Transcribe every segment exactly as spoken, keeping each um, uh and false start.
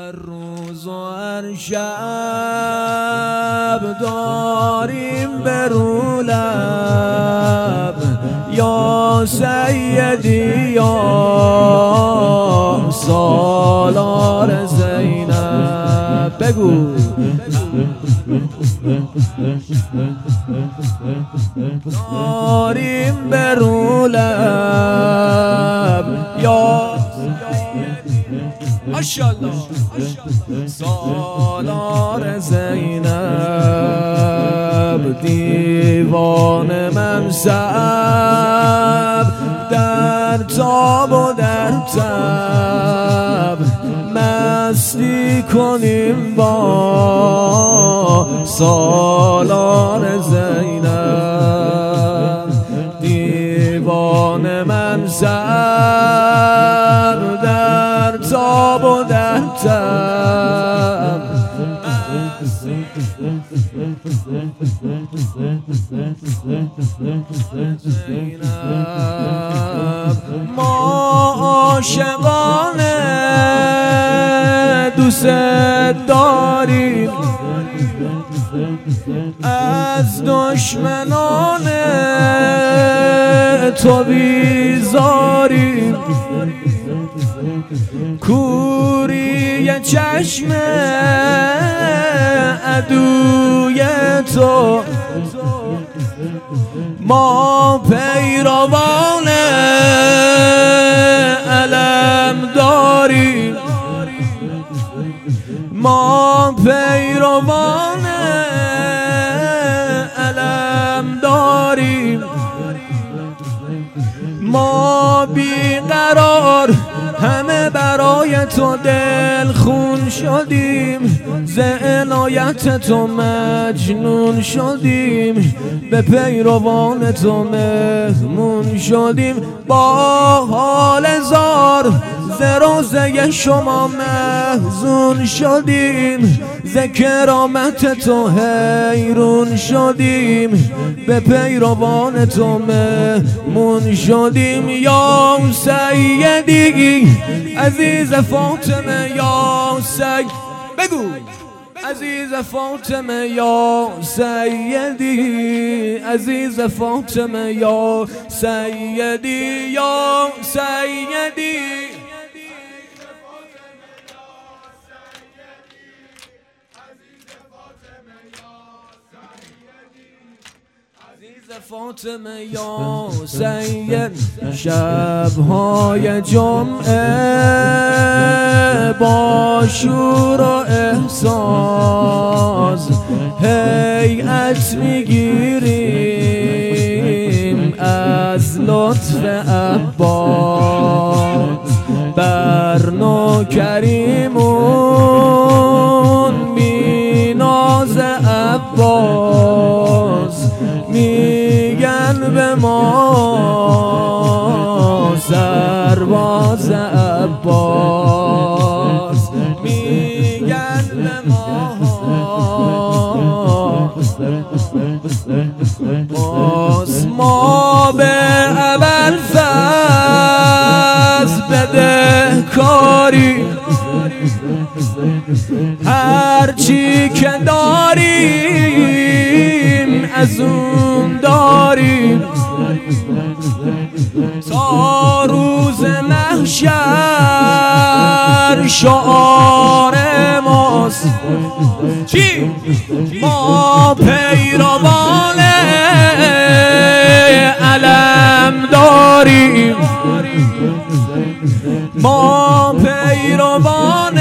هر روز و هر شب داریم به رو لب یا سیدی یا سالار زینب. بگو داریم به رو لب یا ماشاءالله سالار زینب، دیوان منصب در تاب و در تب، مستی کنیم با سالار زینب. دیوان منصب در تاب و در تب، ما عاشقانه دوست داریم، از دشمنان تو بیزاریم. کوری چشم عدوی تو، ما پیروان علم داریم، ما پیروان علم داریم. ما بیقرار همه برای تو دل خون شدیم، ز عنایت تو مجنون شدیم، به پیروان تو مهمون شدیم. با حال زار ز روزه شما محزون شدیم، ز کرامت تو حیرون شدیم، به پیروان تو مهمون شدیم. یا سیدی عزیز فاطمه، یا سید بگو عزیز فاطمه، یا سیدی عزیز فاطمه، یا سیدی یا سیدی فاطمه یا سید. شب‌های جمعه با شور و احساس هیئت میگیریم از لطف عباس، بر نوکریمون میناز عباس، میگن به ما سرباز عباس، میگن به ما باز. ما به ابوالفضل بده کاری، هرچی که داریم از اون داریم، تا روز محشر شعار ماست. چی؟ ما پیروان علم داریم، ما پیروان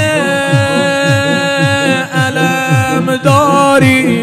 علم داریم.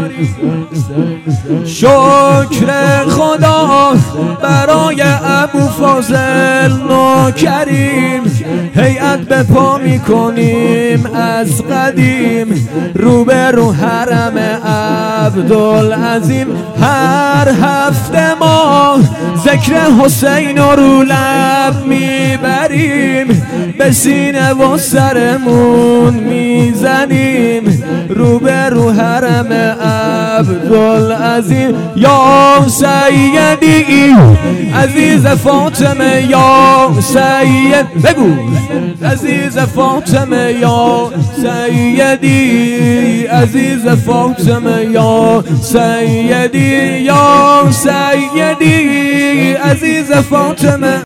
شکر خدا برای ابوالفضل نوکریم، هیئت به پا میکنیم از قدیم، روبرو حرم عبدالعظیم. هر هفته ما ذکر حسین رو لب میبریم، به سینه و سرمون میزنیم، رو به رو حرم عبدالعزیز یا سیدی عزیز فاطمه یا سید بگو عزیز فاطمه یا سیدی عزیز فاطمه یا سیدی یا سیدی عزیز فاطمه